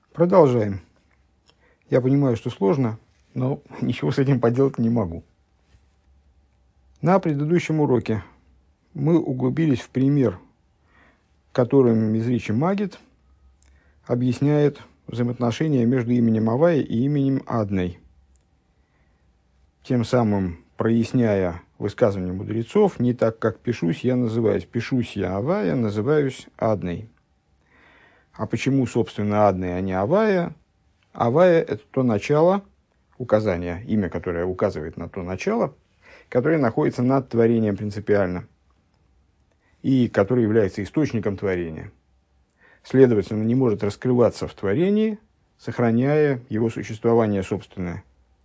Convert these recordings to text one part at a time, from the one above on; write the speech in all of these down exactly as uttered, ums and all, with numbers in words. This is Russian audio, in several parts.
Продолжаем. Я понимаю, что сложно, но ничего с этим поделать не могу. На предыдущем уроке мы углубились в пример, которым Мизричи Магид объясняет взаимоотношения между именем Авая и именем Адной, тем самым проясняя высказывание мудрецов: не так, как пишусь, я называюсь. Пишусь я Авая, называюсь Адной. А почему, собственно, Адной, а не Авая? Авая – это то начало, указание, имя, которое указывает на то начало, которое находится над творением принципиально и которое является источником творения. Следовательно, не может раскрываться в творении, сохраняя его существование собственное.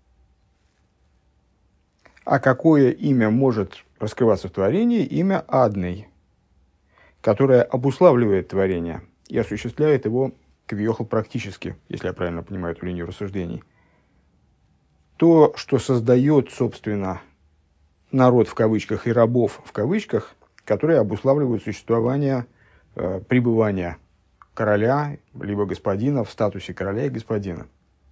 А какое имя может раскрываться в творении? Имя Адной, которое обуславливает творение и осуществляет его квиохал практически, если я правильно понимаю эту линию рассуждений. То, что создает, собственно, народ в кавычках и рабов в кавычках, которые обуславливают существование, э, пребывания короля, либо господина в статусе короля и господина.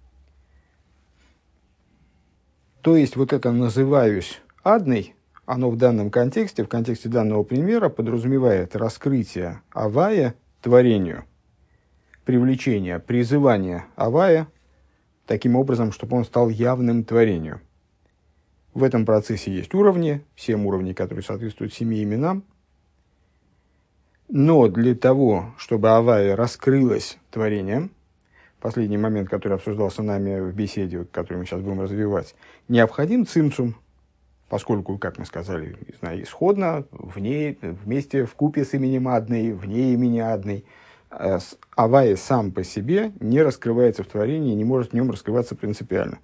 То есть, вот это «называюсь Адной», оно в данном контексте, в контексте данного примера, подразумевает раскрытие Авая творению, привлечение, призывание Авая таким образом, чтобы он стал явным творению. В этом процессе есть уровни, семь уровней, которые соответствуют семи именам. Но для того, чтобы Авая раскрылась творением, последний момент, который обсуждался нами в беседе, который мы сейчас будем развивать, необходим цимцум, поскольку, как мы сказали, исходно, вне, вместе, вкупе с именем Адной, вне имени Адной, Авая сам по себе не раскрывается в творении, не может в нем раскрываться принципиально.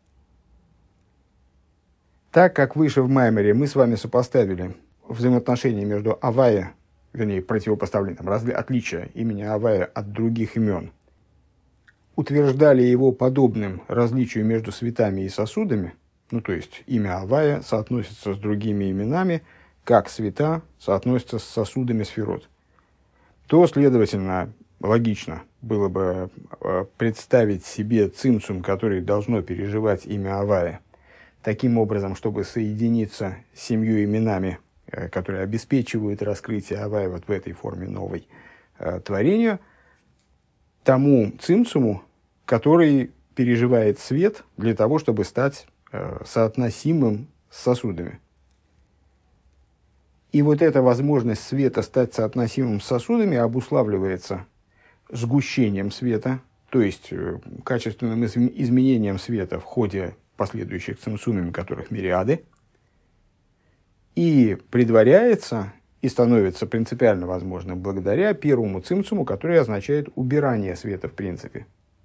Так как выше в Маймере мы с вами сопоставили взаимоотношения между Авая, вернее, противопоставлением, разли, отличия имени Авая от других имен, утверждали его подобным различию между светами и сосудами, ну, то есть имя Авая соотносится с другими именами, как света соотносятся с сосудами сферот, то, следовательно, логично было бы представить себе цимцум, который должно переживать имя Авая, таким образом, чтобы соединиться с семью именами, которые обеспечивают раскрытие Авая вот в этой форме новой творению, тому цимцуму, который переживает свет для того, чтобы стать соотносимым с сосудами. И вот эта возможность света стать соотносимым с сосудами обуславливается сгущением света, то есть качественным изменением света в ходе последующих цимсумим, которых мириады, и предваряется и становится принципиально возможным благодаря первому цимсуму, который означает убирание света в принципе.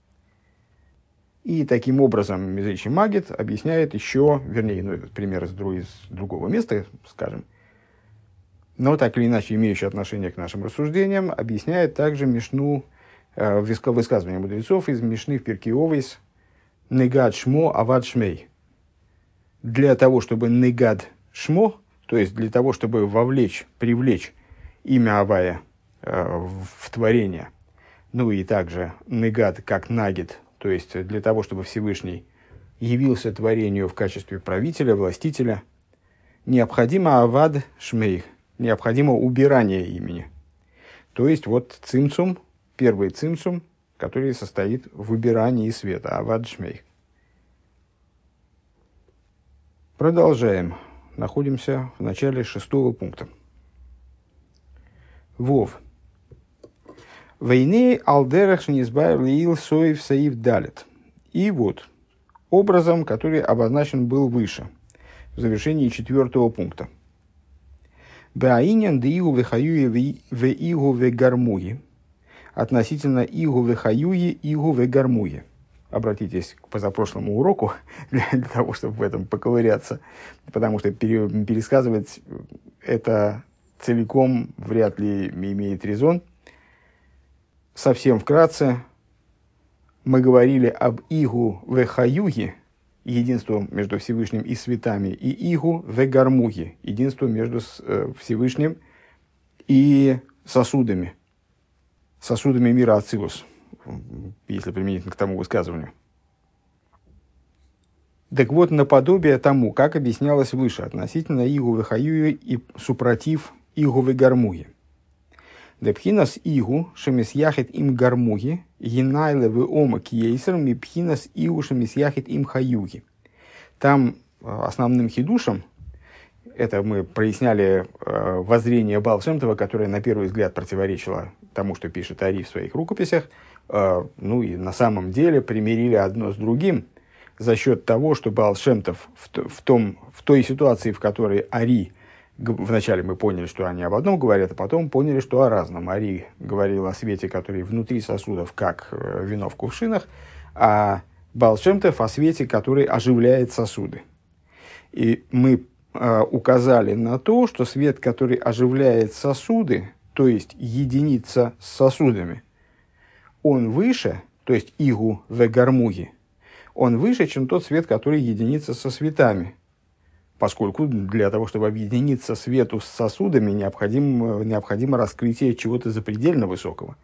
И таким образом Мизричи Магид объясняет еще, вернее, ну, этот пример из, друг, из другого места, скажем, но так или иначе имеющий отношение к нашим рассуждениям, объясняет также Мишну, э, высказывание мудрецов из Мишны в Перкей Овейс «Негад шмо авад шмей». Для того, чтобы негад шмо, то есть для того, чтобы вовлечь, привлечь имя Авая э, в, в творение, ну и также негад как нагид, то есть для того, чтобы Всевышний явился творению в качестве правителя, властителя, необходимо авад шмей, необходимо убирание имени. То есть вот цимцум, первый цимцум, который состоит в убирании света, авад шмей. Продолжаем. Находимся в начале шестого пункта. Вов. Войны алдерах низбайр лиил соев саив далит. И вот образом, который обозначен был выше, в завершении четвертого пункта. Баинян деигу вехаюи ве игу ве гармуи. Относительно игу вехаюи игу ве гармуи. Обратитесь к позапрошлому уроку для, для того, чтобы в этом поковыряться, потому что пере, пересказывать это целиком вряд ли имеет резон. Совсем вкратце мы говорили об игу вехаюги, единство между Всевышним и светами, и игу вегармуги, единство между Всевышним и сосудами, сосудами мира Ацилус. если применительно к тому высказыванию. Так вот, наподобие тому, как объяснялось выше, относительно Игу Вехаюи и супротив Игу Вегармуги. Депхинас Игу шемисьяхет им гармуги, гинайле веома кьейсер мипхинас Игу шемисьяхет им хаюги. Там основным хидушем, это мы проясняли э, воззрение Баал Шем Това, которое на первый взгляд противоречило тому, что пишет Ари в своих рукописях, э, ну и на самом деле примирили одно с другим, за счет того, что Баал Шем Тов в, в, том, в той ситуации, в которой Ари, вначале мы поняли, что они об одном говорят, а потом поняли, что о разном. Ари говорил о свете, который внутри сосудов, как вино в кувшинах, а Баал Шем Тов о свете, который оживляет сосуды. И мы э, указали на то, что свет, который оживляет сосуды, то есть единится с сосудами, он выше, то есть Игу Вегармуги, он выше, чем тот свет, который единится со светами. Поскольку для того, чтобы объединиться свету с сосудами, необходимо, необходимо раскрытие чего-то запредельно высокого.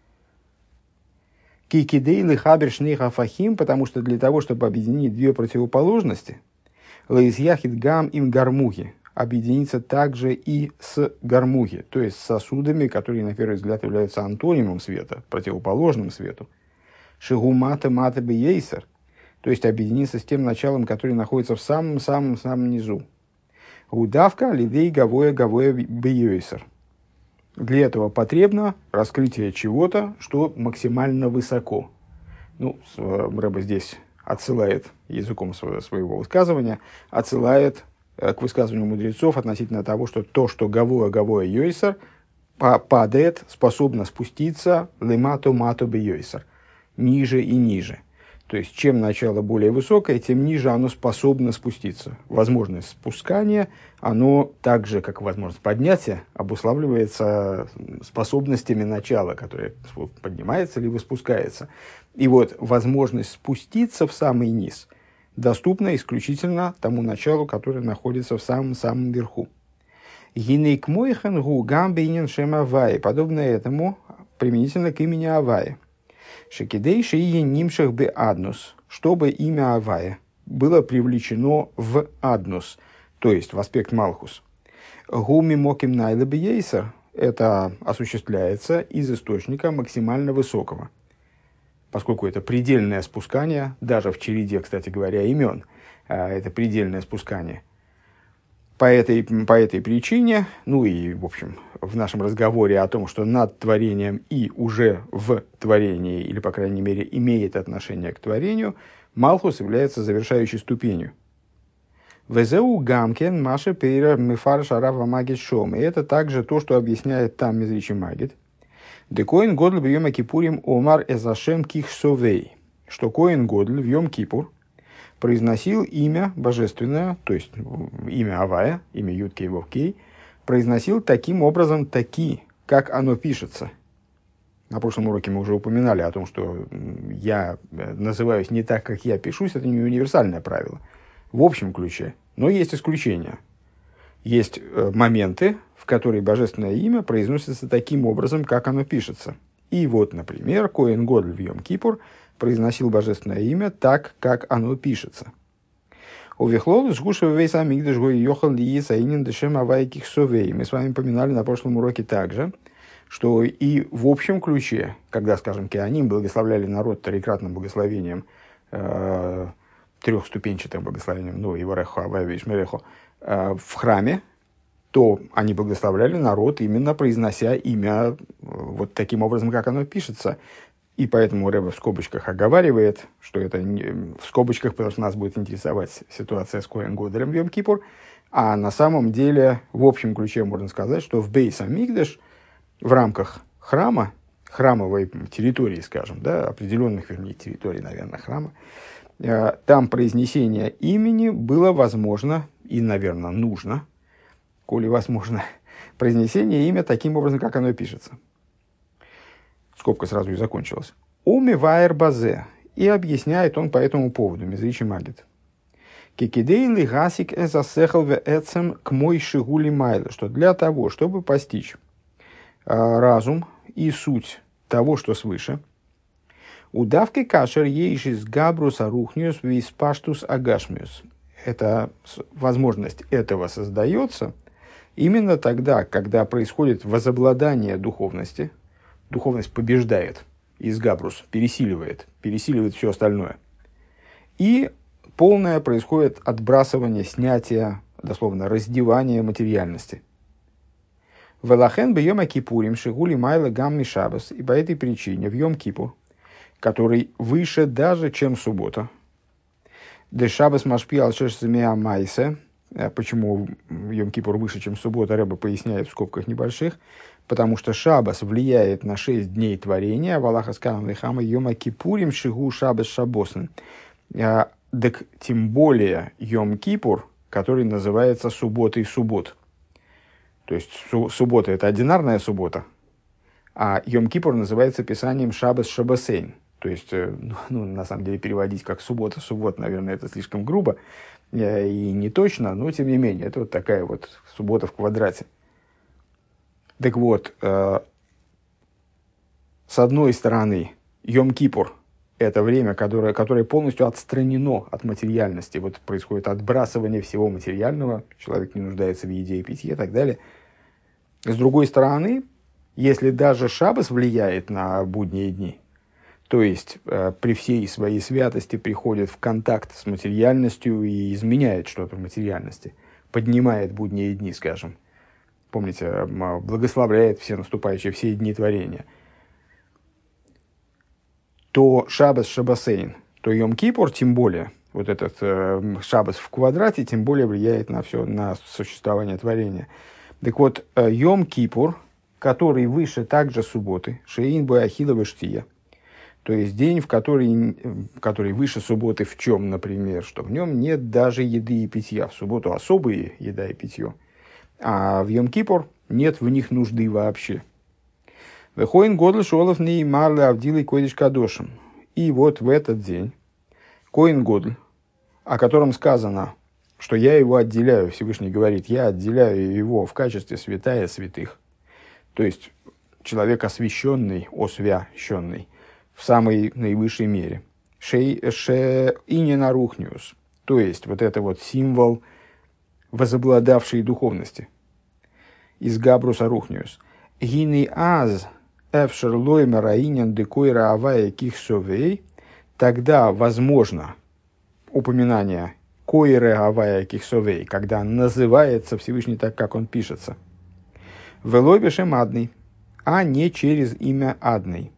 Кикидейлы хабер шнейха фахим, потому что для того, чтобы объединить две противоположности, лейзяхит гам им гармухи, объединиться также и с гармухи, то есть с сосудами, которые на первый взгляд являются антонимом света, противоположным свету. Шигумата мата бейсер, то есть объединиться с тем началом, которое находится в самом-самом-самом низу. Удавка лидей гавоя гавоя бейсер. Для этого потребно раскрытие чего-то, что максимально высоко. Ну, Рэбе здесь отсылает языком своего высказывания, отсылает к высказыванию мудрецов относительно того, что то, что гавоя гавоя йойсер, падает, способно спуститься лемато мато бейсер, ниже и ниже. То есть, чем начало более высокое, тем ниже оно способно спуститься. Возможность спускания, оно так же, как возможность поднятия, обуславливается способностями начала, которое поднимается либо спускается. И вот возможность спуститься в самый низ доступна исключительно тому началу, которое находится в самом-самом верху. Гинейк мойхан гу гамбейнин шем Авай. Подобно этому применительно к имени Авая. Шекидейши и нимших бы аднус, чтобы имя Авая было привлечено в аднус, то есть в аспект Малхус. Гуми моким найла бейсер, это осуществляется из источника максимально высокого. Поскольку это предельное спускание, даже в череде, кстати говоря, имен, это предельное спускание. По этой, по этой причине, ну и, в общем, в нашем разговоре о том, что над творением и уже в творении, или, по крайней мере, имеет отношение к творению, Малхус является завершающей ступенью. Везеу гамкен маша пейра мифар шарава магит шом. И это также то, что объясняет там Мизричи Магит. Декоин годль в Йом Кипурим омар эзашем кихсовей. Что Коин годль в Йом Кипур произносил имя божественное, то есть имя Авая, имя Юд-Кей Вов-Кей, произносил таким образом таки, как оно пишется. На прошлом уроке мы уже упоминали о том, что я называюсь не так, как я пишусь, это не универсальное правило. В общем ключе, но есть исключения. Есть моменты, в которые божественное имя произносится таким образом, как оно пишется. И вот, например, Коэн Годль в Йом Кипур произносил божественное имя так, как оно пишется. Мы с вами поминали на прошлом уроке также, что и в общем ключе, когда, скажем, Кеаним благословляли народ трикратным благословением, э, трехступенчатым благословением, ну, Иварехо, Аваю и Шмерехо, э, в храме, то они благословляли народ, именно произнося имя вот таким образом, как оно пишется. И поэтому Рэбе в скобочках оговаривает, что это не, в скобочках, потому что нас будет интересовать ситуация с Коэн Годелем в Йом Кипур. А на самом деле, в общем ключе можно сказать, что в Бейс Амикдаш, в рамках храма, храмовой территории, скажем, да, определенных, вернее, территорий, наверное, храма, э, там произнесение имени было возможно и, наверное, нужно, коли возможно, произнесение имя таким образом, как оно пишется. Скобка сразу и закончилась. Уми вайер базе. И объясняет он по этому поводу, Мизричи Магит. Кикидейли гасик эзасехал ве эцем к мой шигули майла. Что для того, чтобы постичь а, разум и суть того, что свыше, Удавки кашер ейшис габрус арухниус виспаштус агашмиус. Эта возможность этого создается именно тогда, когда происходит возобладание духовности. Духовность побеждает, из габрус, пересиливает, пересиливает все остальное. И полное происходит отбрасывание, снятие, дословно, раздевание материальности. Велахен бе йома кипурим шигули майла гамми шабас. И по этой причине в йом кипур, который выше даже, чем суббота. Де шабас машпи алшеш змея майсе. Почему йом кипур выше, чем суббота, Ребе поясняет в скобках небольших. Потому что шабас влияет на шесть дней творения. Валаха скам лихама йома кипурим шигу шабас шабосен. Так тем более йом кипур, который называется субботой суббот. То есть су- суббота – это одинарная суббота, а Йом-Кипур называется писанием Шабас Шабасейн. То есть, ну, на самом деле, переводить как суббота, суббот, наверное, это слишком грубо и не точно, но тем не менее, это вот такая вот суббота в квадрате. Так вот, э, с одной стороны, Йом-Кипур – это время, которое, которое полностью отстранено от материальности. Вот происходит отбрасывание всего материального, человек не нуждается в еде и питье и так далее. С другой стороны, если даже шаббас влияет на будние дни, то есть э, при всей своей святости приходит в контакт с материальностью и изменяет что-то в материальности, поднимает будние дни, скажем, помните, благословляет все наступающие, все дни творения, то шаббас шаббасейн, то Йом-Кипур, тем более, вот этот э, шаббас в квадрате, тем более влияет на все, на существование творения. Так вот, Йом-Кипур, который выше также субботы, Шеин Буахила Вештия, то есть день, в который, который выше субботы в чем, например, что в нем нет даже еды и питья. В субботу особые еда и питье, а в Йом-Кипур нет в них нужды вообще. Вехоин Годль Шолов Ней Марле Авдилой Койдиш Кадошем. И вот в этот день Коин Годль, о котором сказано, что я его отделяю, Всевышний говорит, я отделяю его в качестве святая святых. То есть человек освященный, освященный в самой наивысшей мере. Шей ше иненарухниус. То есть вот это вот символ возобладавшей духовности. Из Габруса Рухниус. Гини аз эфшер лоймер аинен декойра авая кихсовей. Тогда возможно упоминание койре авая кихсовей, когда называется Всевышний так, как он пишется. Велойбешем адный, а не через имя адный.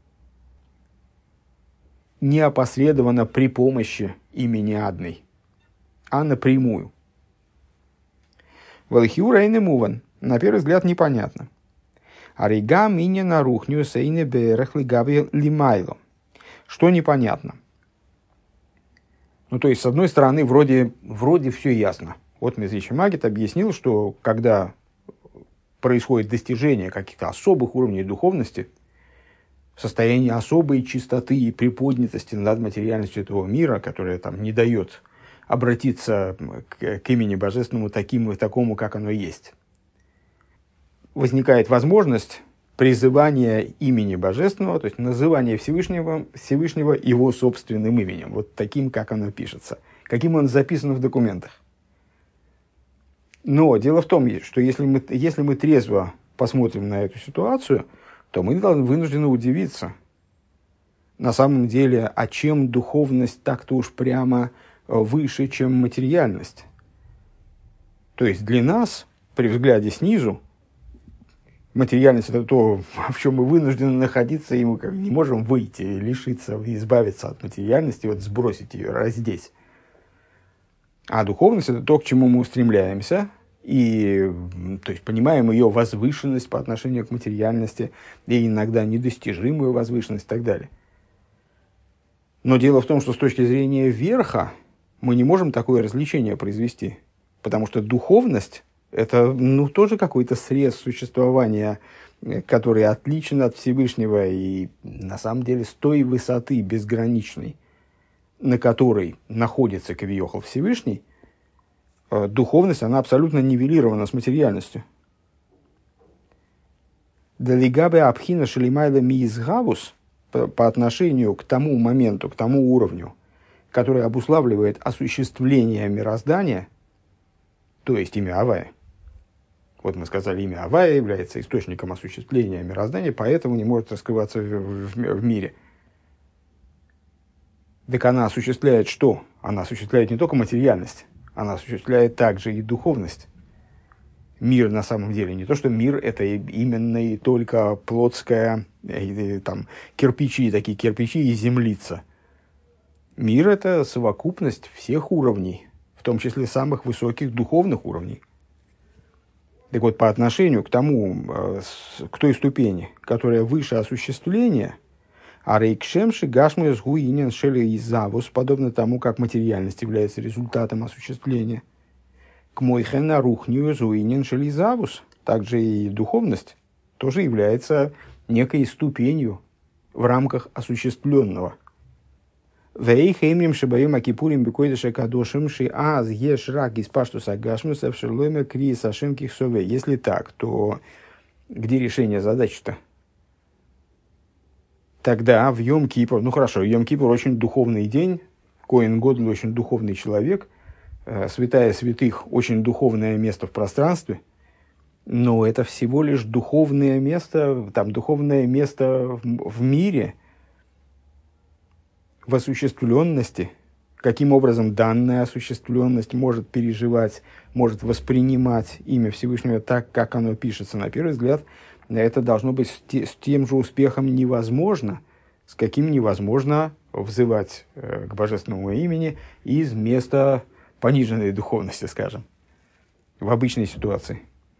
Не опосредованно при помощи имени адный, а напрямую. Велхиура и немуван. На первый взгляд непонятно. Арига мине нарухню сейне берех лигави лимайло. Что непонятно? Ну, то есть, с одной стороны, вроде, вроде все ясно. Вот Мезричи Магит объяснил, что когда происходит достижение каких-то особых уровней духовности, в состоянии особой чистоты и приподнятости над материальностью этого мира, которая там не дает обратиться к, к имени Божественному таким, такому, как оно есть, возникает возможность призывания имени Божественного, то есть называния Всевышнего, Всевышнего его собственным именем, вот таким, как оно пишется, каким он записан в документах. Но дело в том, что если мы, если мы трезво посмотрим на эту ситуацию, то мы вынуждены удивиться. На самом деле, а чем духовность так-то уж прямо выше, чем материальность? То есть для нас, при взгляде снизу, материальность – это то, в чем мы вынуждены находиться, и мы не можем выйти, лишиться, избавиться от материальности, вот сбросить ее, раздеть. А духовность – это то, к чему мы устремляемся, и, то есть, понимаем ее возвышенность по отношению к материальности, и иногда недостижимую возвышенность и так далее. Но дело в том, что с точки зрения верха мы не можем такое развлечение произвести, потому что духовность – это ну, тоже какой-то срез существования, который отличен от Всевышнего и на самом деле с той высоты безграничной, на которой находится Кавиохал Всевышний, духовность, она абсолютно нивелирована с материальностью. Далигабе абхина шелимайла миизгавус, по, по отношению к тому моменту, к тому уровню, который обуславливает осуществление мироздания, то есть имя Авая. Вот мы сказали, имя Авая является источником осуществления мироздания, поэтому не может раскрываться в, в, в мире. Так она осуществляет что? Она осуществляет не только материальность, она осуществляет также и духовность. Мир на самом деле не то, что мир это именно и только плотская, и, и, там, кирпичи, такие кирпичи и землица. Мир это совокупность всех уровней, в том числе самых высоких духовных уровней. Так вот, по отношению к тому, к той ступени, которая выше осуществления, а рейкшемши гашмуэс гуинен шеле и завус, подобно тому, как материальность является результатом осуществления, к мойхена рухнию зуинен шеле и завус, также и духовность тоже является некой ступенью в рамках осуществленного. Вейхемим шибаим акипурим бекойдыша кадошим ши аз еш рак из паштус агашмус авшерлойме кри сашимких сове. Если так, то где решение задачи-то? Тогда в Йом-Кипур, ну хорошо, Йом-Кипур очень духовный день, Коэн Годль очень духовный человек, святая святых очень духовное место в пространстве, но это всего лишь духовное место, там духовное место в, в мире, в осуществленности. Каким образом данная осуществленность может переживать, может воспринимать имя Всевышнего так, как оно пишется на первый взгляд, это должно быть с тем же успехом невозможно, с каким невозможно взывать э, к божественному имени из места пониженной духовности, скажем, в обычной ситуации.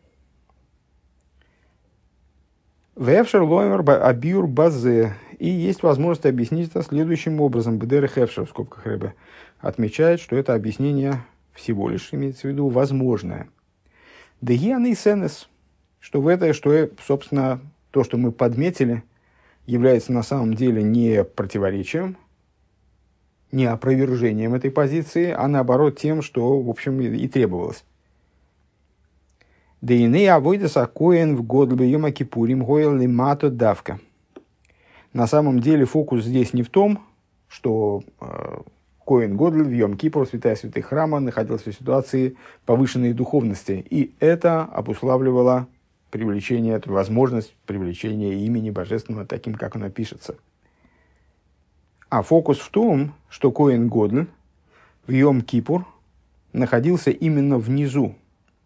Вэфшер лоймер абьюр базе. И есть возможность объяснить это следующим образом. Бедер Хефшер в скобках Ребе отмечает, что это объяснение всего лишь имеется в виду возможное. Дегиан и сенес. Что в это, что, собственно, то, что мы подметили, является на самом деле не противоречием, не опровержением этой позиции, а наоборот тем, что, в общем, и требовалось. На самом деле фокус здесь не в том, что э, Коэн Годль в Йом-Кипур, святая святых храма, находился в ситуации повышенной духовности, и это обуславливало привлечение, эту возможность привлечения имени Божественного таким, как оно пишется. А фокус в том, что Коэн Годль в Йом-Кипур находился именно внизу.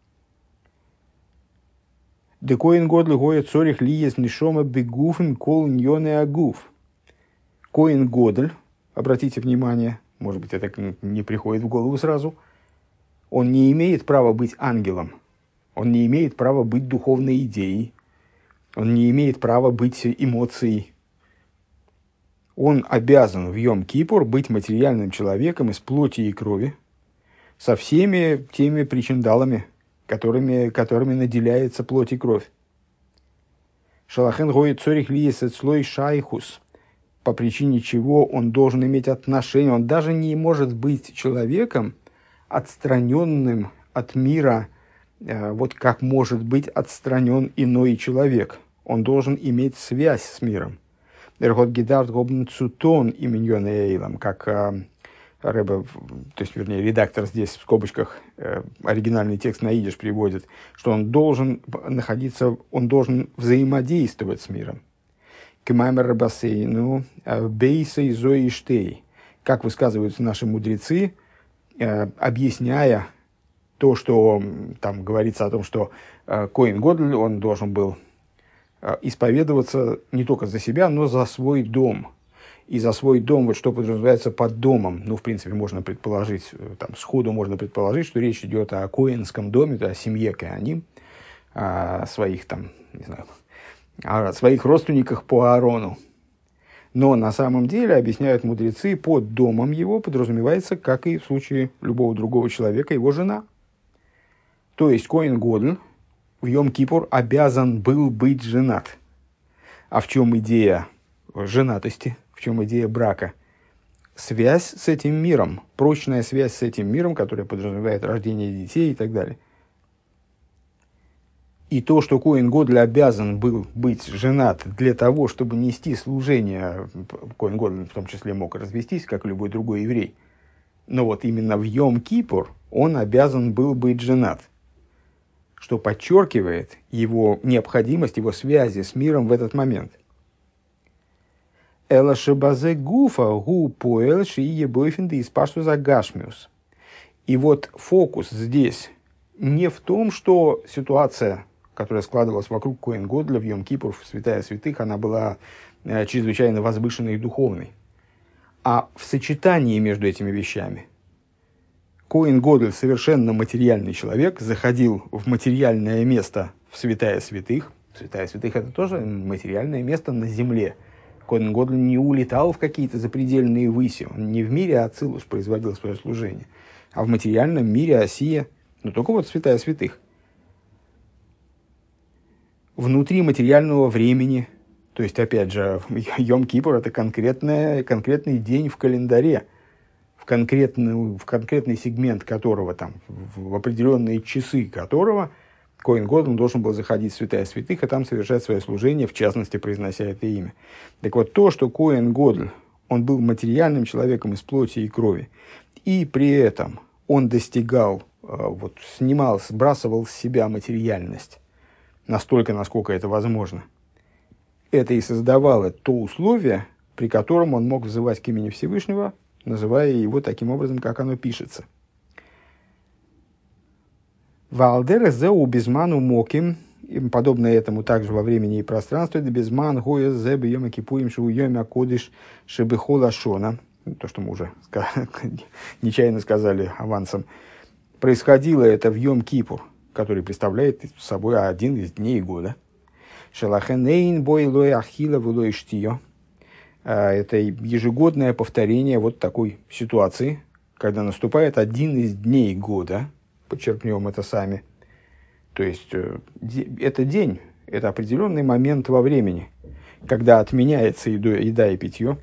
Де Коэн Годль гоет цорих лиес нишома бегуфен кол ньоне агуф. Коэн Годль, обратите внимание, может быть, это не приходит в голову сразу, он не имеет права быть ангелом. Он не имеет права быть духовной идеей. Он не имеет права быть эмоцией. Он обязан в Йом-Кипур быть материальным человеком из плоти и крови, со всеми теми причиндалами, которыми, которыми наделяется плоть и кровь. Шалахен гоит цорих лиес слой шайхус, по причине чего он должен иметь отношение. Он даже не может быть человеком, отстраненным от мира, вот как может быть отстранен иной человек. Он должен иметь связь с миром. Как Рэбе, то есть, вернее, редактор здесь в скобочках э, оригинальный текст на идиш приводит, что он должен находиться, он должен взаимодействовать с миром. Кемаймер рабасейну бейсей зои штей. Как высказываются наши мудрецы, э, объясняя то, что там говорится о том, что э, Коэн Годль, он должен был э, исповедоваться не только за себя, но за свой дом. И за свой дом, вот что подразумевается под домом, ну, в принципе, можно предположить, там, сходу можно предположить, что речь идет о коэнском доме, о семье Коаним, о своих, там, не знаю, о своих родственниках по Аарону. Но на самом деле, объясняют мудрецы, под домом его подразумевается, как и в случае любого другого человека, его жена. То есть Коэн Годль в Йом-Кипур обязан был быть женат. А в чем идея женатости? В чем идея брака? Связь с этим миром, прочная связь с этим миром, которая подразумевает рождение детей и так далее. И то, что Коэн Годль обязан был быть женат для того, чтобы нести служение, Коэн Годль в том числе мог развестись, как и любой другой еврей, но вот именно в Йом-Кипур он обязан был быть женат, что подчеркивает его необходимость, его связи с миром в этот момент. Эла шебазе гуфа гу поэл шие бойфенды из пашту за гашмиус. И вот фокус здесь не в том, что ситуация, которая складывалась вокруг Коэн Годля в Йом-Кипур, в Святая Святых, она была э, чрезвычайно возвышенной и духовной, а в сочетании между этими вещами. Коэн Годль, совершенно материальный человек, заходил в материальное место в Святая Святых. Святая Святых – это тоже материальное место на земле. Коэн Годль не улетал в какие-то запредельные выси. Он не в мире Ацилус производил свое служение, а в материальном мире Осия, но только вот Святая Святых. Внутри материального времени, то есть, опять же, Йом-Кипур – это конкретный день в календаре, в конкретный, в конкретный сегмент которого, там, в определенные часы которого Коэн Годль должен был заходить в Святая Святых и там совершать свое служение, в частности, произнося это имя. Так вот, то, что Коэн Годль, он был материальным человеком из плоти и крови, и при этом он достигал, вот, снимал, сбрасывал с себя материальность, настолько, насколько это возможно. Это и создавало то условие, при котором он мог взывать к имени Всевышнего, называя его таким образом, как оно пишется. Валдер зеу безману моким, подобно этому также во времени и пространстве, да безман гоя зе бьема кипуем шу йома кодиш шебехола шона, то, что мы уже нечаянно сказали авансом, происходило это в Йом-Кипур, который представляет собой один из дней года. Шалахенейн бой лой ахила вулой штио. Это ежегодное повторение вот такой ситуации, когда наступает один из дней года, подчеркнем это сами. То есть, это день, это определенный момент во времени, когда отменяется еда и питье.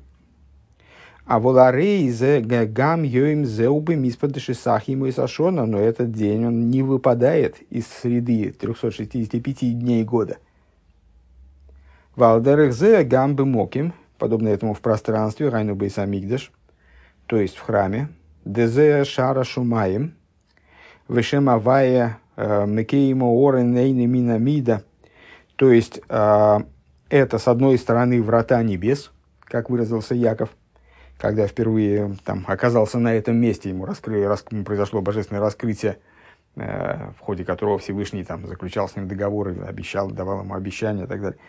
А воларей зе гам йоим зеубы миспадышисах ему и сашона, но этот день он не выпадает из среды трехсот шестидесяти пяти дней года. Валдерех зе гам бы моким, подобно этому в пространстве, райну бейсамикдаш, то есть в храме, дезе шара шумаем, вешем авая мекеймо орен нейны минамида, то есть это с одной стороны врата небес, как выразился Яков, когда впервые там оказался на этом месте, ему раскрыли, рас, произошло божественное раскрытие, э, в ходе которого Всевышний там заключал с ним договоры, обещал, давал ему обещания и так далее.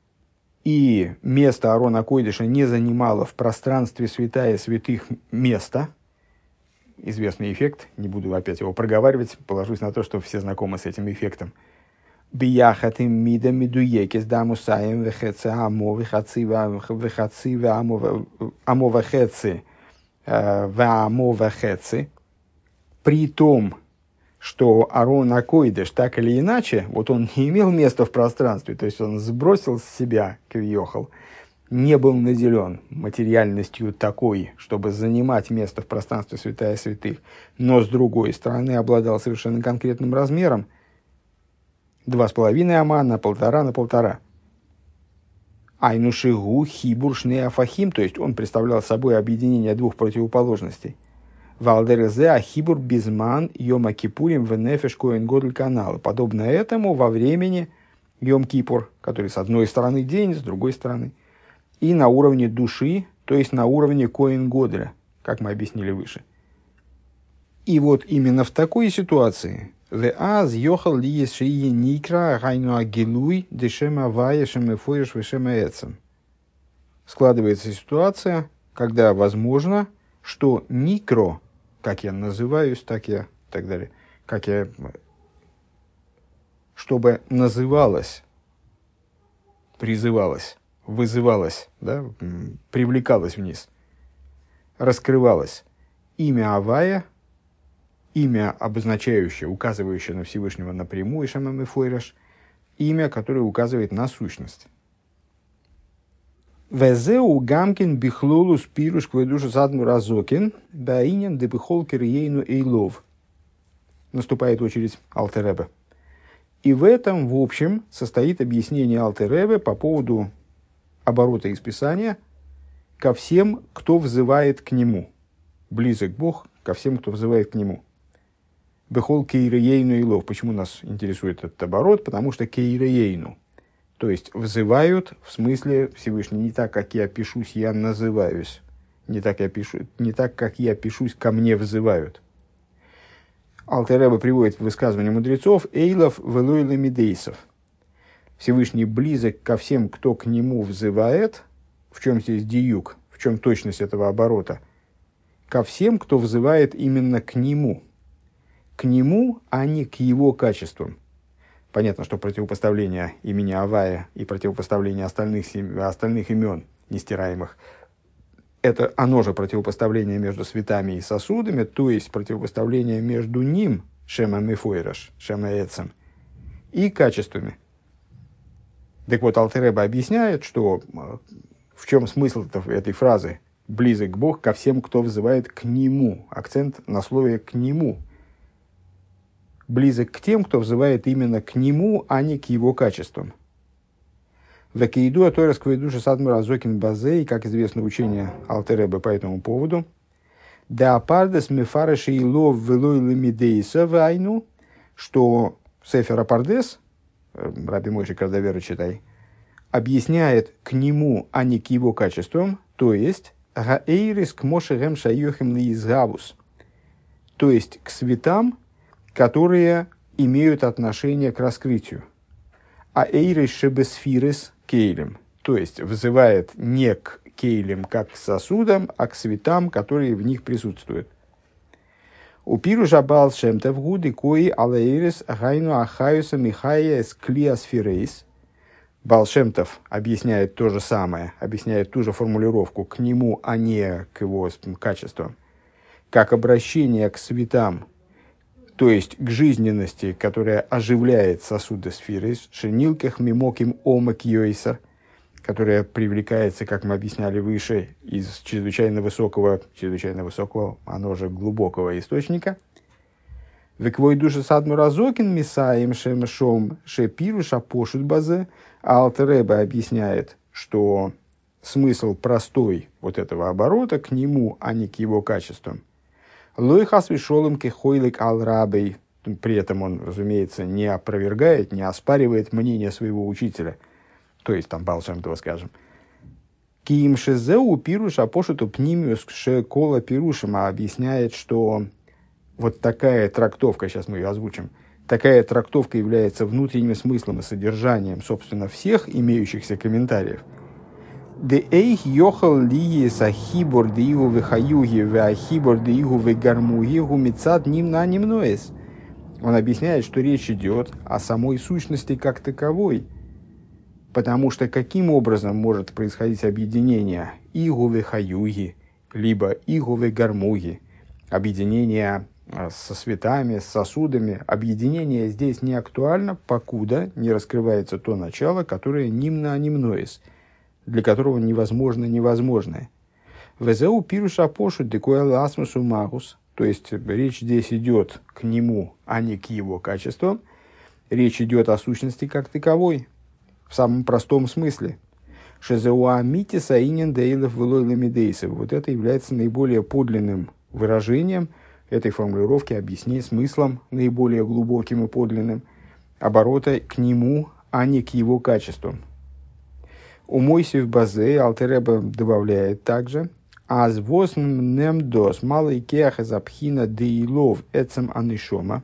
И место Аарона Койдыша не занимало в пространстве святая святых места. Известный эффект, не буду опять его проговаривать, положусь на то, что все знакомы с этим эффектом. Бияхатим мида мидуекис дамусаем вехеце амо вехаци вехаци амо вехеце вамо вехеце. При том, что Аарон ха-Койдеш так или иначе, вот он не имел места в пространстве, то есть он сбросил с себя квиохал, не был наделен материальностью такой, чтобы занимать место в пространстве святая святых, но с другой стороны обладал совершенно конкретным размером, два с половиной ама на полтора на полтора. Айнушигу хибур шней афахим, то есть он представлял собой объединение двух противоположностей. Валдерезе ахибур безман йома кипурим венефеш коэн годль канал. Подобно этому во времени Йом-Кипур, который с одной стороны день, с другой стороны. И на уровне души, то есть на уровне коэн годля, как мы объяснили выше. И вот именно в такой ситуации Веаз йохал ли шии никра гайну агилуй дешема вая шемефоеш вешема эцем. Складывается ситуация, когда возможно, что никро, как я называюсь, так я, так далее, как я, чтобы называлось, призывалось, вызывалось, да, привлекалось вниз, раскрывалось имя Авая, имя, обозначающее, указывающее на Всевышнего напрямую, Шамам и Фойраш, имя, которое указывает на сущность. Везеу гамкин бихлолус пируш кведушу задну разокин, баинен дебихол кириейну эйлов. Наступает очередь Алтер Ребе. И в этом, в общем, состоит объяснение Алтер Ребе по поводу оборота из Писания ко всем, кто взывает к Нему. Близок Бог ко всем, кто взывает к Нему. Бехол кейреейну и лов. Почему нас интересует этот оборот? Потому что кейреейну. То есть взывают, в смысле Всевышний, не так, как я пишусь, я называюсь. Не так, я пишу, не так, как я пишусь, ко мне взывают. Алтер Ребе приводит в высказывание мудрецов «Эйлов велойле мидейсов». Всевышний близок ко всем, кто к нему взывает. В чем здесь диюк? В чем точность этого оборота? Ко всем, кто взывает именно к нему. К нему, а не к его качествам. Понятно, что противопоставление имени Авая и противопоставление остальных, остальных имен нестираемых, это оно же противопоставление между светами и сосудами, то есть противопоставление между ним, Шема Мефойраш, Шема Эцем, и качествами. Так вот, Алтер Ребе объясняет, что в чем смысл этой фразы «близок Бог ко всем, кто взывает к Нему». Акцент на слове «к Нему». Близок к тем, кто взывает именно к Нему, а не к Его качествам. Векейду атойрас квейдуши садмур азокин базей, как известно учение Алтер Ребе по этому поводу. Да апардес мефараши и лов велой лемидейса вайну, что Сефер Апардес, Раби Мойши Кардавера читай, объясняет к нему, а не к его качествам, то есть гаэйрис к мошерем шайохим лиизгавус, то есть к светам, которые имеют отношение к раскрытию. А эйрис шебесфирис кейлем, то есть взывает не к кейлем как к сосудам, а к светам, которые в них присутствуют. У пируша бал шемтев гуды кои алаэрис гайну ахаюса михая с клиасфирейс. Бал Шем-Тов объясняет то же самое, объясняет ту же формулировку к нему, а не к его качествам, как обращение к светам, то есть к жизненности, которая оживляет сосуды сферы, шенилках мимоким омак йойсер, которая привлекается, как мы объясняли выше, из чрезвычайно высокого, чрезвычайно высокого, оно же глубокого источника. Веквой душа садму разокин мисаем шемшом шепируша пошут базе. Алтер Ребе объясняет, что смысл простой вот этого оборота к нему, а не к его качествам. Лойхас вишолым кехойлик ал-рабей. При этом он, разумеется, не опровергает, не оспаривает мнение своего учителя. То есть, там, Баал Шем Това, скажем. Киим шезеу пируша пошуту пнимиус шекола пирушима объясняет, что вот такая трактовка, сейчас мы ее озвучим, такая трактовка является внутренним смыслом и содержанием, собственно, всех имеющихся комментариев. Де эйх йохал лие сахибор диигу вехаюги веахибор диигу вегармуги гумицат ним на немноэс. Он объясняет, что речь идет о самой сущности как таковой. Потому что каким образом может происходить объединение игу вехаюги, либо игу вегармуги, объединение со светами, с сосудами. Объединение здесь не актуально, покуда не раскрывается то начало, которое нимна анимноис, для которого невозможно невозможное. Везеу пируша пошу декоя ласмусу магус, то есть речь здесь идет к нему, а не к его качествам. Речь идет о сущности как таковой, в самом простом смысле. Шезеуа митиса инин дейлов вылойламидейсов. Вот это является наиболее подлинным выражением этой формулировки, объяснить смыслом наиболее глубоким и подлинным оборота к нему, а не к его качествам. У Мойсев Базе Алтер Ребе добавляет также «Аз восм немдос малый кеах запхина деилов эцем анишома».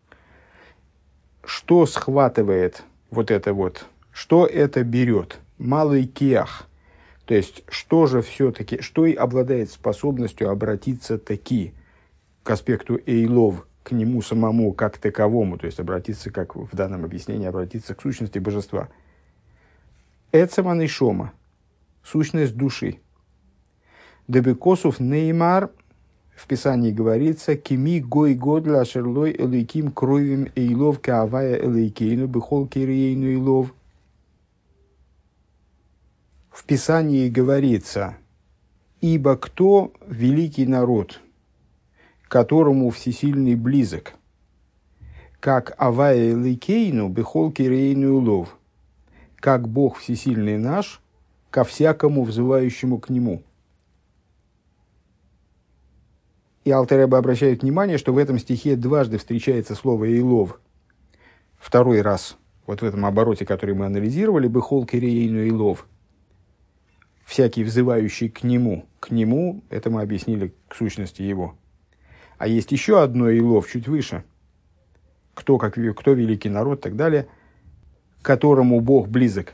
Что схватывает вот это вот, что это берет? Малый кеах. То есть, что же все-таки, что и обладает способностью обратиться таки к аспекту эйлов, к нему самому как таковому, то есть обратиться, как в данном объяснении, обратиться к сущности божества. Эцеман и шома, сущность души. Дебекосов неймар, в Писании говорится, кими гой годла шерлой элейким кровим эйлов каавая элейкейну бихол кириейну эйлов. В Писании говорится, ибо кто великий народ, которому всесильный близок, как Авая Ликейну бехол кирейну лов, как Бог всесильный наш ко всякому взывающему к Нему. И Алтер Ребе обращает внимание, что в этом стихе дважды встречается слово «Эйлов». Второй раз, вот в этом обороте, который мы анализировали, «Бехол кирейну Эйлов». Всякий взывающий к Нему. К Нему, это мы объяснили к сущности Его. А есть еще одно «Эйлов» чуть выше. Кто, как, кто великий народ и так далее, которому Бог близок.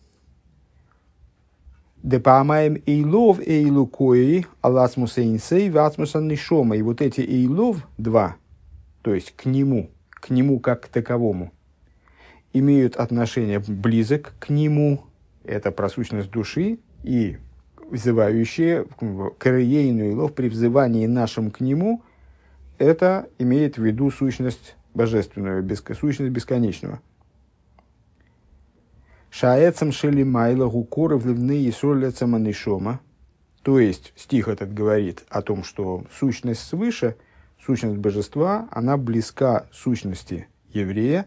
Депаамаем эйлов эйлу кои аласмус эйнсей васмус аннишома. И вот эти эйлов, два, то есть к нему, к нему как к таковому, имеют отношение близок к нему, это про сущность души, и взывающие к реейну эйлов при взывании нашим к нему, это имеет в виду сущность божественную, сущность бесконечного. Шаэцам шели майла гукоры вливные солецам анишома. То есть стих этот говорит о том, что сущность свыше, сущность божества, она близка сущности еврея,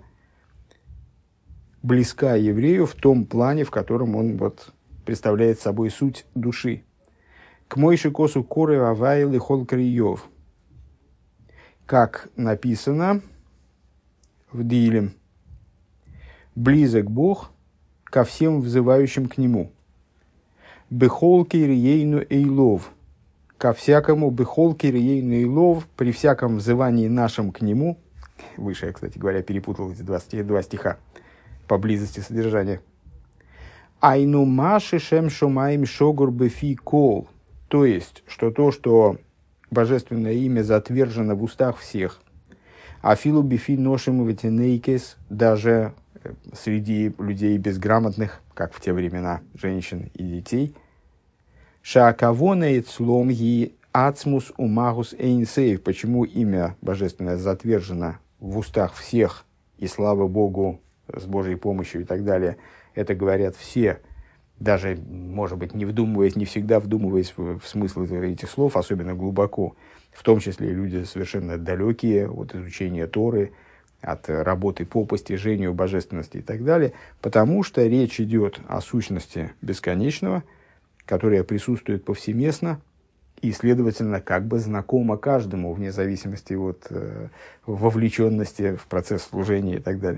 близка еврею в том плане, в котором он вот представляет собой суть души. К мойши косу коры авайлы холкриев. Как написано в Дилем, близок Бог ко всем взывающим к Нему. Бехолки риейну эйлов. Ко всякому бехолки риейну эйлов, при всяком взывании нашим к Нему. Выше я, кстати говоря, перепутал эти два, два стиха по близости содержания. Айну маши шем шумаим шогур бефи кол. То есть, что то, что божественное имя затвержено в устах всех. Афилу бифи ношим ватинейкес, даже среди людей безграмотных, как в те времена, женщин и детей. Шаакавона и цлом ги ацмус умагус эйнсейв. Почему имя божественное затвержено в устах всех, и слава Богу, с Божьей помощью и так далее. Это говорят все, даже, может быть, не вдумываясь, не всегда вдумываясь в, в смысл этих слов, особенно глубоко, в том числе люди совершенно далекие от изучения Торы, от работы по постижению божественности и так далее, потому что речь идет о сущности бесконечного, которая присутствует повсеместно и, следовательно, как бы знакома каждому, вне зависимости от э, вовлеченности в процесс служения и так далее.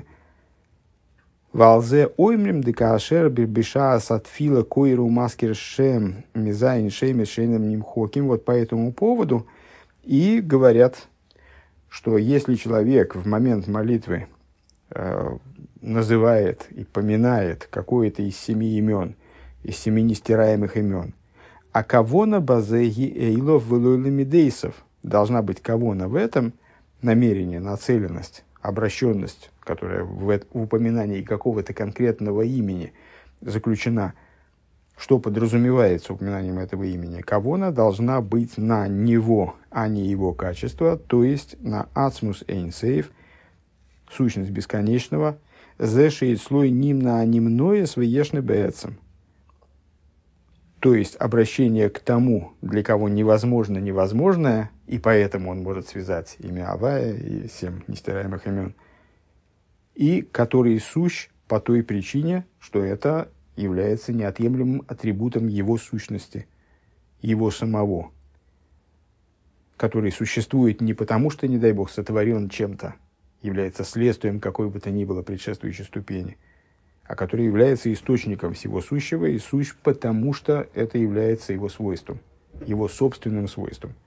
Валзе оймрим декашер бирбиша сатфила койру маскер шем мизайн шем шейном нимхоким. Вот по этому поводу и говорят, что если человек в момент молитвы э, называет и поминает какое-то из семи имен, из семи нестираемых имен, а кавона базеги эйлов вэлуэлэмидейсов, должна быть кавона в этом, намерение, нацеленность, обращенность, которая в, в упоминании какого-то конкретного имени заключена. Что подразумевается упоминанием этого имени? Кавона должна быть на него, а не его качество, то есть на ацмус эйнсейв, сущность бесконечного, зэшиет слой нимна анимное своешны бээцем. То есть обращение к тому, для кого невозможно невозможное, и поэтому он может связать имя Авая и семь нестираемых имен, и который сущ по той причине, что это является неотъемлемым атрибутом его сущности, его самого, который существует не потому, что, не дай Бог, сотворен чем-то, является следствием какой бы то ни было предшествующей ступени, а который является источником всего сущего и сущ потому, что это является его свойством, его собственным свойством.